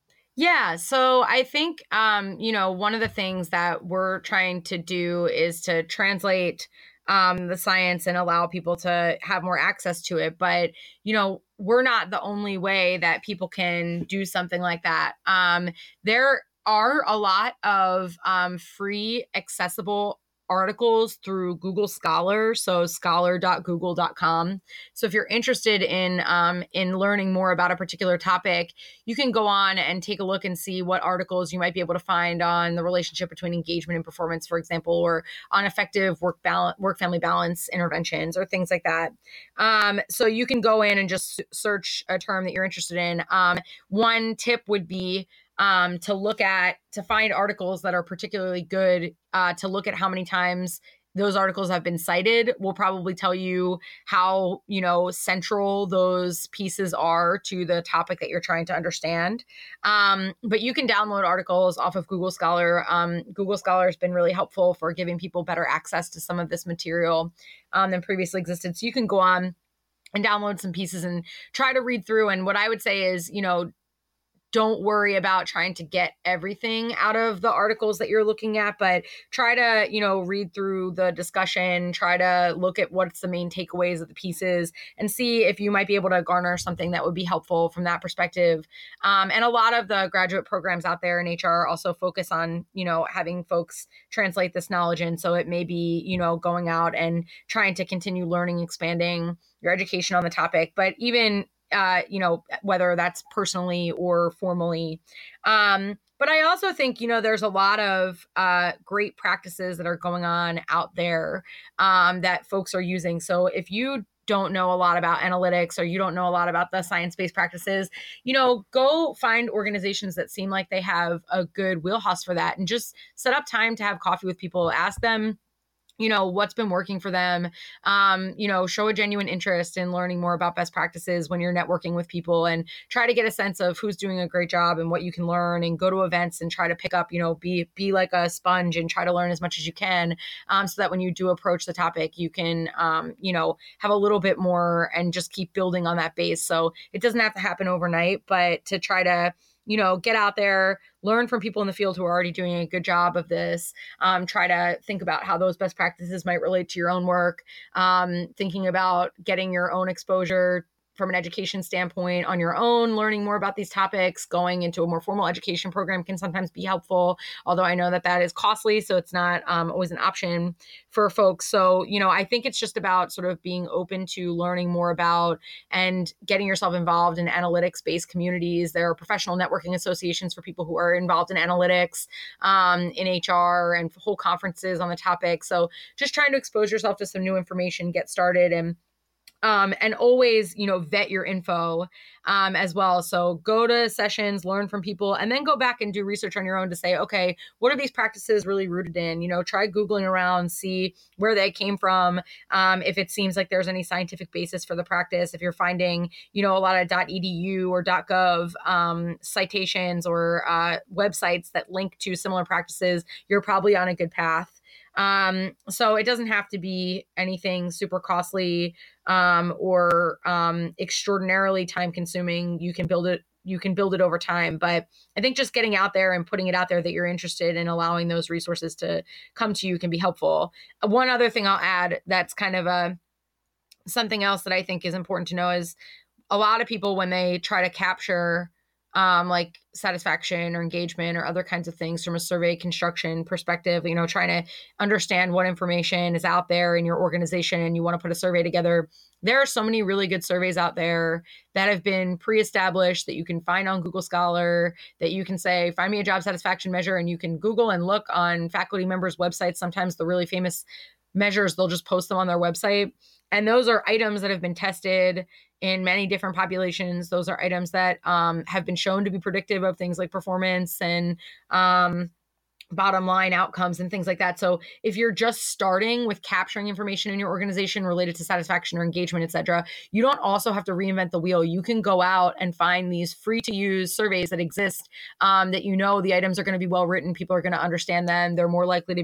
Speaker 3: Yeah. So I think, um, you know, one of the things that we're trying to do is to translate um, the science and allow people to have more access to it. But, you know, we're not the only way that people can do something like that. Um, there are a lot of um, free, accessible articles through Google Scholar, so scholar dot google dot com. So if you're interested in um, in learning more about a particular topic, you can go on and take a look and see what articles you might be able to find on the relationship between engagement and performance, for example, or on effective work balance, work family balance interventions or things like that. Um, so you can go in and just search a term that you're interested in. Um, one tip would be um, to look at, to find articles that are particularly good, uh, to look at how many times those articles have been cited. Will probably tell you how, you know, central those pieces are to the topic that you're trying to understand. Um, but you can download articles off of Google Scholar. Um, Google Scholar has been really helpful for giving people better access to some of this material um, than previously existed. So you can go on and download some pieces and try to read through. And what I would say is, you know, don't worry about trying to get everything out of the articles that you're looking at, but try to, you know, read through the discussion, try to look at what's the main takeaways of the pieces and see if you might be able to garner something that would be helpful from that perspective. Um, and a lot of the graduate programs out there in H R also focus on, you know, having folks translate this knowledge in. So it may be, you know, going out and trying to continue learning, expanding your education on the topic, but even Uh, you know, whether that's personally or formally. Um, but I also think, you know, there's a lot of uh, great practices that are going on out there um, that folks are using. So if you don't know a lot about analytics or you don't know a lot about the science-based practices, you know, go find organizations that seem like they have a good wheelhouse for that and just set up time to have coffee with people, ask them, you know, what's been working for them, um, you know, show a genuine interest in learning more about best practices when you're networking with people and try to get a sense of who's doing a great job and what you can learn and go to events and try to pick up, you know, be, be like a sponge and try to learn as much as you can um, so that when you do approach the topic, you can, um, you know, have a little bit more and just keep building on that base. So it doesn't have to happen overnight, but to try to, you know, get out there, learn from people in the field who are already doing a good job of this. Um, try to think about how those best practices might relate to your own work. Um, thinking about getting your own exposure from an education standpoint on your own, learning more about these topics, going into a more formal education program can sometimes be helpful. Although I know that that is costly, so it's not um, always an option for folks. So, you know, I think it's just about sort of being open to learning more about and getting yourself involved in analytics-based communities. There are professional networking associations for people who are involved in analytics, um, in H R, and whole conferences on the topic. So just trying to expose yourself to some new information, get started, and Um, and always, you know, vet your info um, as well. So go to sessions, learn from people, and then go back and do research on your own to say, okay, what are these practices really rooted in? You know, try Googling around, see where they came from. Um, if it seems like there's any scientific basis for the practice, if you're finding, you know, a lot of .edu or .gov um, citations or uh, websites that link to similar practices, you're probably on a good path. Um, so it doesn't have to be anything super costly um, or um, extraordinarily time consuming. You can build it, you can build it over time. But I think just getting out there and putting it out there that you're interested in, allowing those resources to come to you can be helpful. One other thing I'll add that's kind of a something else that I think is important to know is a lot of people, when they try to capture um, like satisfaction or engagement or other kinds of things from a survey construction perspective, you know, trying to understand what information is out there in your organization and you want to put a survey together. There are so many really good surveys out there that have been pre-established that you can find on Google Scholar, that you can say, find me a job satisfaction measure, and you can Google and look on faculty members' websites. Sometimes the really famous measures, they'll just post them on their website. And those are items that have been tested in many different populations. Those are items that um, have been shown to be predictive of things like performance and um, bottom line outcomes and things like that. So if you're just starting with capturing information in your organization related to satisfaction or engagement, et cetera, you don't also have to reinvent the wheel. You can go out and find these free to use surveys that exist um, that, you know, the items are going to be well written. People are going to understand them. They're more likely to be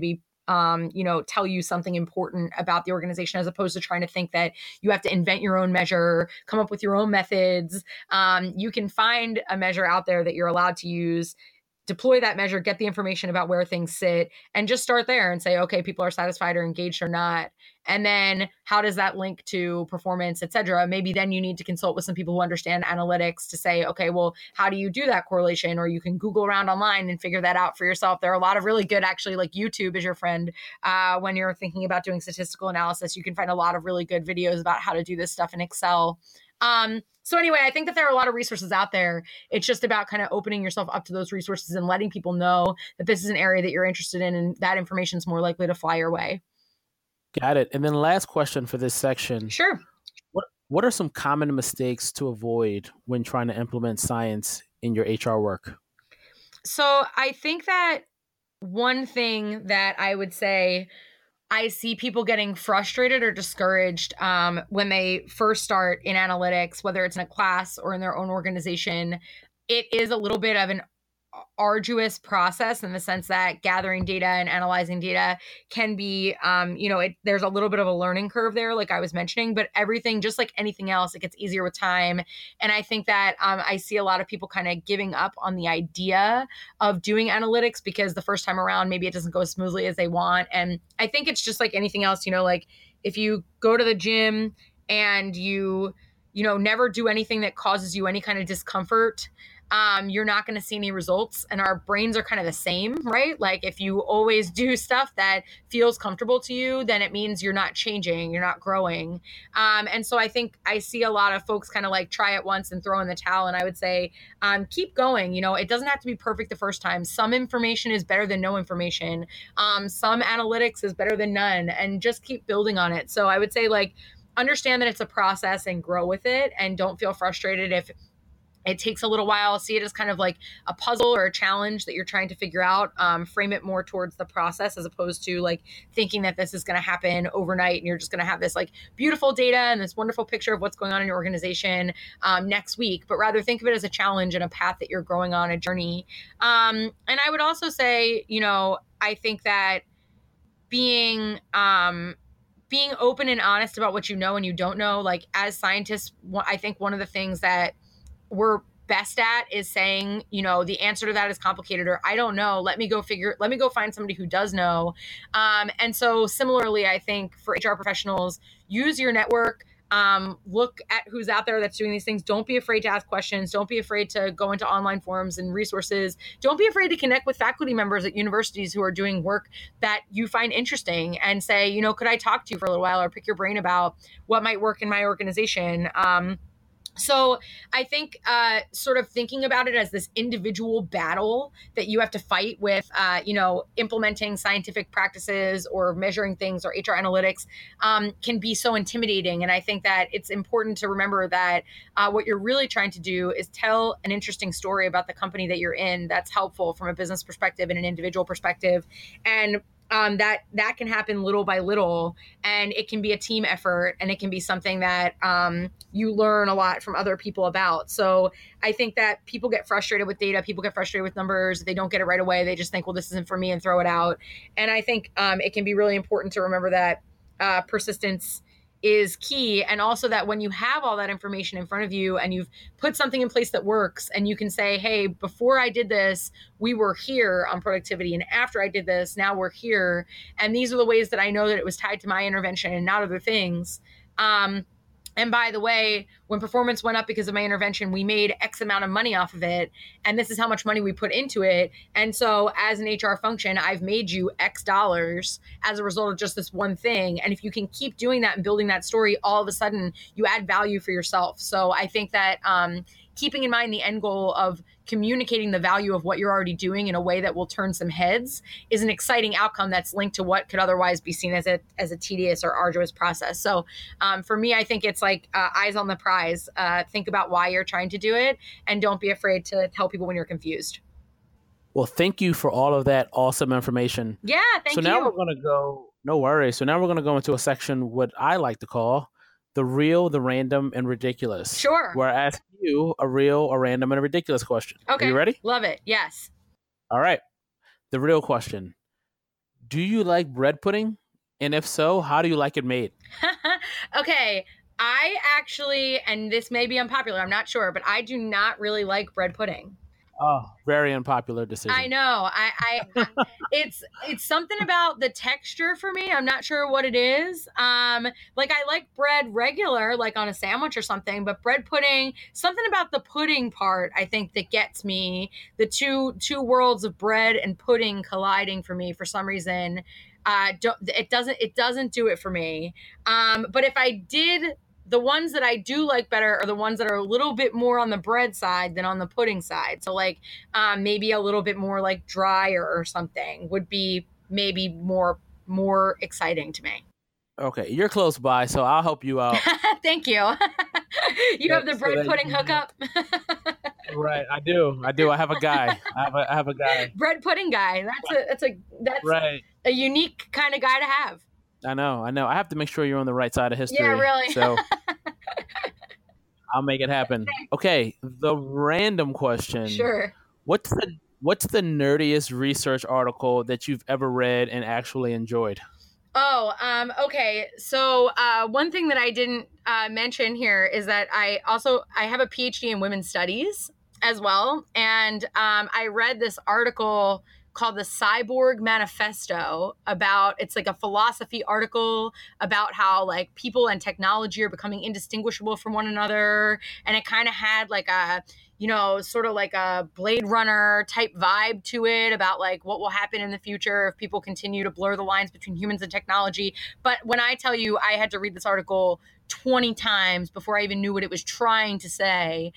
Speaker 3: um, you know, tell you something important about the organization, as opposed to trying to think that you have to invent your own measure, come up with your own methods. Um, you can find a measure out there that you're allowed to use, deploy that measure, get the information about where things sit, and just start there and say, okay, people are satisfied or engaged or not. And then how does that link to performance, et cetera? Maybe then you need to consult with some people who understand analytics to say, okay, well, how do you do that correlation? Or you can Google around online and figure that out for yourself. There are a lot of really good, actually, like YouTube is your friend. Uh, when you're thinking about doing statistical analysis, you can find a lot of really good videos about how to do this stuff in Excel. Um, so anyway, I think that there are a lot of resources out there. It's just about kind of opening yourself up to those resources and letting people know that this is an area that you're interested in, and that information is more likely to fly your way.
Speaker 1: Got it. And then last question for this section.
Speaker 3: Sure.
Speaker 1: What What are some common mistakes to avoid when trying to implement science in your H R work?
Speaker 3: So I think that one thing that I would say, I see people getting frustrated or discouraged um, when they first start in analytics, whether it's in a class or in their own organization. It is a little bit of an arduous process in the sense that gathering data and analyzing data can be, um, you know, it, there's a little bit of a learning curve there, like I was mentioning, but everything, just like anything else, it gets easier with time. And I think that um, I see a lot of people kind of giving up on the idea of doing analytics because the first time around, maybe it doesn't go as smoothly as they want. And I think it's just like anything else, you know, like if you go to the gym and you, you know, never do anything that causes you any kind of discomfort, Um, you're not going to see any results. And our brains are kind of the same, right? Like if you always do stuff that feels comfortable to you, then it means you're not changing, you're not growing. Um, and so I think I see a lot of folks kind of like try it once and throw in the towel. And I would say, um, keep going. You know, it doesn't have to be perfect the first time. Some information is better than no information. Um, some analytics is better than none, and just keep building on it. So I would say, like, understand that it's a process and grow with it, and don't feel frustrated if it takes a little while. See it as kind of like a puzzle or a challenge that you're trying to figure out. Um, frame it more towards the process as opposed to like thinking that this is going to happen overnight and you're just going to have this like beautiful data and this wonderful picture of what's going on in your organization um, next week, but rather think of it as a challenge and a path that you're growing on, a journey. Um, and I would also say, you know, I think that being, um, being open and honest about what you know and you don't know, like as scientists, I think one of the things that we're best at is saying, you know, the answer to that is complicated, or I don't know. Let me go figure, let me go find somebody who does know. Um, and so similarly, I think for H R professionals, use your network, um, look at who's out there that's doing these things. Don't be afraid to ask questions. Don't be afraid to go into online forums and resources. Don't be afraid to connect with faculty members at universities who are doing work that you find interesting and say, you know, could I talk to you for a little while or pick your brain about what might work in my organization? Um, So I think uh, sort of thinking about it as this individual battle that you have to fight with, uh, you know, implementing scientific practices or measuring things or H R analytics um, can be so intimidating. And I think that it's important to remember that uh, what you're really trying to do is tell an interesting story about the company that you're in that's helpful from a business perspective and an individual perspective. And Um, that that can happen little by little, and it can be a team effort, and it can be something that um, you learn a lot from other people about. So I think that people get frustrated with data, people get frustrated with numbers. They don't get it right away. They just think, well, this isn't for me, and throw it out. And I think um, it can be really important to remember that uh, persistence is key. And also that when you have all that information in front of you and you've put something in place that works, and you can say, hey, before I did this, we were here on productivity. And after I did this, now we're here. And these are the ways that I know that it was tied to my intervention and not other things. Um, And by the way, when performance went up because of my intervention, we made X amount of money off of it. And this is how much money we put into it. And so as an H R function, I've made you X dollars as a result of just this one thing. And if you can keep doing that and building that story, all of a sudden you add value for yourself. So I think that um, keeping in mind the end goal of communicating the value of what you're already doing in a way that will turn some heads is an exciting outcome that's linked to what could otherwise be seen as a as a tedious or arduous process. So um, for me, I think it's like uh, eyes on the prize. Uh, think about why you're trying to do it, and don't be afraid to tell people when you're confused.
Speaker 1: Well, thank you for all of that awesome information.
Speaker 3: Yeah, thank
Speaker 1: so
Speaker 3: you.
Speaker 1: So now we're going to go, no worries. So now we're going to go into a section, what I like to call the real, the random, and ridiculous.
Speaker 3: Sure.
Speaker 1: Where I ask you a real, a random, and a ridiculous question.
Speaker 3: Okay.
Speaker 1: Are you ready?
Speaker 3: Love it. Yes.
Speaker 1: All right. The real question. do you like bread pudding? And if so, how do you like it made?
Speaker 3: Okay. I actually, and this may be unpopular, I'm not sure, but I do not really like bread pudding.
Speaker 1: Oh, very unpopular decision.
Speaker 3: I know. I, I, it's, it's something about the texture for me. I'm not sure what it is. Um, like I like bread regular, like on a sandwich or something, but bread pudding, something about the pudding part, I think that gets me. The two, two worlds of bread and pudding colliding for me for some reason. Uh, don't, it doesn't, it doesn't do it for me. Um, but if I did, the ones that I do like better are the ones that are a little bit more on the bread side than on the pudding side. So like um, maybe a little bit more like drier or something would be maybe more more exciting to me.
Speaker 1: Okay, you're close by, so I'll help you out.
Speaker 3: Thank you. You have the
Speaker 1: So
Speaker 3: bread
Speaker 1: that-
Speaker 3: pudding hookup.
Speaker 1: Right, I do. I do. I have a guy. I have a, I have a guy.
Speaker 3: Bread pudding guy. That's a that's a that's
Speaker 1: Right.
Speaker 3: a unique kind of guy to have.
Speaker 1: I know. I know. I have to make sure you're on the right side of history.
Speaker 3: Yeah, really.
Speaker 1: So I'll make it happen. Okay, the random question.
Speaker 3: Sure.
Speaker 1: What's the What's the nerdiest research article that you've ever read and actually enjoyed?
Speaker 3: Oh, um, okay. So uh, one thing that I didn't uh, mention here is that I also I have a P H D in women's studies as well, and um, I read this article called the Cyborg Manifesto about, it's like a philosophy article about how like people and technology are becoming indistinguishable from one another. And it kind of had like a, you know, sort of like a Blade Runner type vibe to it about like what will happen in the future if people continue to blur the lines between humans and technology. But when I tell you, I had to read this article twenty times before I even knew what it was trying to say.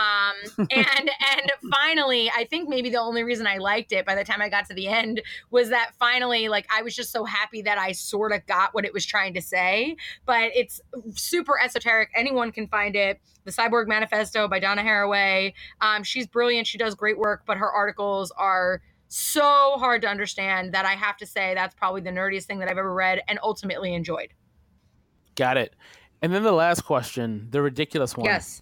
Speaker 3: Um, and and finally, I think maybe the only reason I liked it by the time I got to the end was that finally, like, I was just so happy that I sort of got what it was trying to say. But it's super esoteric. Anyone can find it. The Cyborg Manifesto by Donna Haraway. Um, she's brilliant. She does great work, but her articles are so hard to understand that I have to say that's probably the nerdiest thing that I've ever read and ultimately enjoyed.
Speaker 1: Got it. And then the last question, the ridiculous one.
Speaker 3: Yes.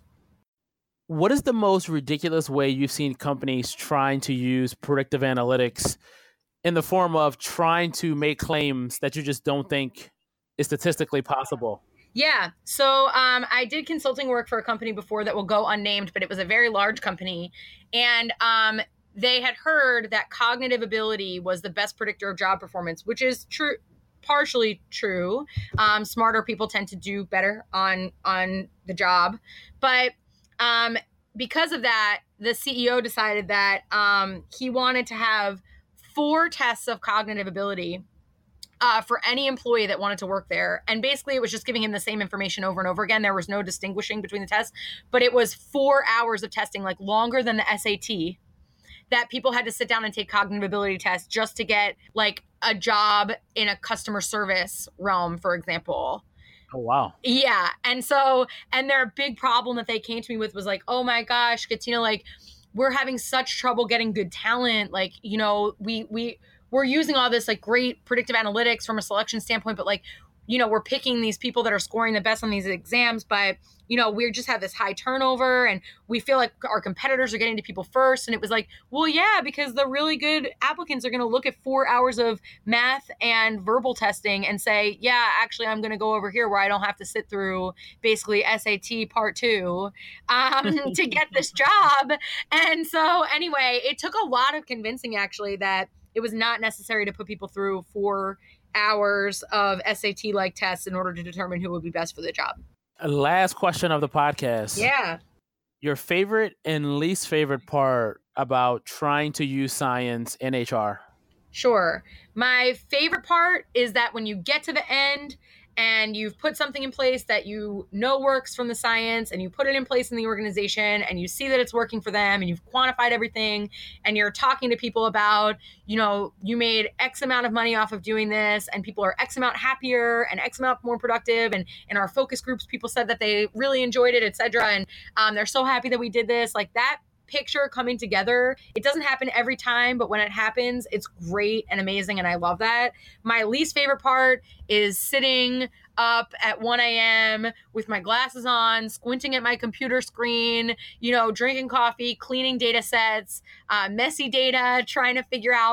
Speaker 1: What is the most ridiculous way you've seen companies trying to use predictive analytics in the form of trying to make claims that you just don't think is statistically possible?
Speaker 3: Yeah. So um, I did consulting work for a company before that will go unnamed, but it was a very large company. And um, they had heard that cognitive ability was the best predictor of job performance, which is true. Partially true. Um, smarter people tend to do better on on the job, but um, because of that, the C E O decided that um, he wanted to have four tests of cognitive ability uh, for any employee that wanted to work there, and basically it was just giving him the same information over and over again. There was no distinguishing between the tests, but it was four hours of testing, like longer than the S A T. That people had to sit down and take cognitive ability tests just to get like a job in a customer service realm, for example.
Speaker 1: Oh, wow.
Speaker 3: Yeah. And so, and their big problem that they came to me with was like, oh my gosh, Katina, like we're having such trouble getting good talent. Like, you know, we, we, we're using all this like great predictive analytics from a selection standpoint, but like, you know, we're picking these people that are scoring the best on these exams, but, you know, we just have this high turnover and we feel like our competitors are getting to people first. And it was like, well, yeah, because the really good applicants are going to look at four hours of math and verbal testing and say, yeah, actually, I'm going to go over here where I don't have to sit through basically S A T part two um, to get this job. And so anyway, it took a lot of convincing actually that it was not necessary to put people through four hours of S A T-like tests in order to determine who would be best for the job.
Speaker 1: Last question of the podcast.
Speaker 3: Yeah.
Speaker 1: Your favorite and least favorite part about trying to use science in H R?
Speaker 3: Sure. My favorite part is that when you get to the end and you've put something in place that you know works from the science and you put it in place in the organization and you see that it's working for them and you've quantified everything and you're talking to people about, you know, you made X amount of money off of doing this and people are X amount happier and X amount more productive. And in our focus groups, people said that they really enjoyed it, et cetera. And um, they're so happy that we did this. Like that picture coming together. It doesn't happen every time, but when it happens, it's great and amazing. And I love that. My least favorite part is sitting up at one a.m. with my glasses on, squinting at my computer screen, you know, drinking coffee, cleaning data sets, uh, messy data, trying to figure out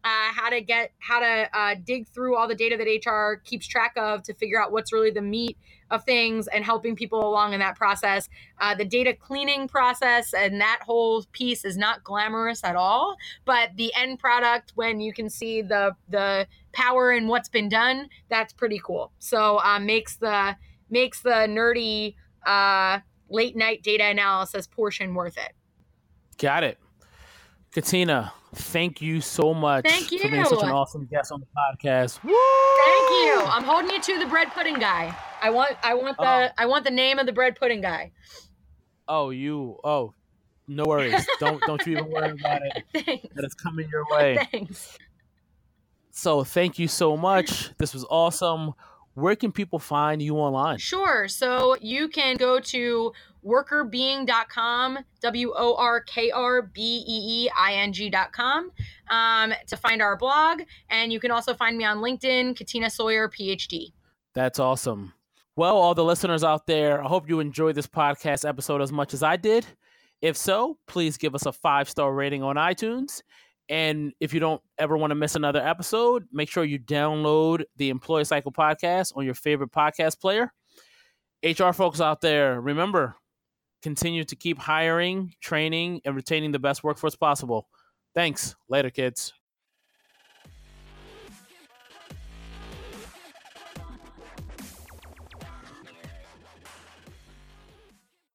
Speaker 3: uh, how to get, how to uh, dig through all the data that H R keeps track of to figure out what's really the meat of things and helping people along in that process. Uh, the data cleaning process and that whole piece is not glamorous at all, but the end product, when you can see the the power in what's been done, that's pretty cool. So um, makes the makes the nerdy uh, late night data analysis portion worth it.
Speaker 1: Got it. Katina, thank you so much
Speaker 3: Thank you.
Speaker 1: for being such an awesome guest on the podcast. Woo!
Speaker 3: Thank you. I'm holding you to the bread pudding guy. I want I want the
Speaker 1: Oh.
Speaker 3: I want the name of the bread pudding guy.
Speaker 1: Oh, you. Oh, no worries. don't don't you even worry about it.
Speaker 3: Thanks.
Speaker 1: That is coming your way.
Speaker 3: Thanks.
Speaker 1: So thank you so much. This was awesome. Where can people find you online?
Speaker 3: Sure. So you can go to worker being dot com, W O R K R B E E I N G dot com, um, to find our blog. And you can also find me on LinkedIn, Katina Sawyer, P H D.
Speaker 1: That's awesome. Well, all the listeners out there, I hope you enjoyed this podcast episode as much as I did. If so, please give us a five-star rating on iTunes. And if you don't ever want to miss another episode, make sure you download the Employee Cycle podcast on your favorite podcast player. H R folks out there, remember, continue to keep hiring, training, and retaining the best workforce possible. Thanks. Later, kids.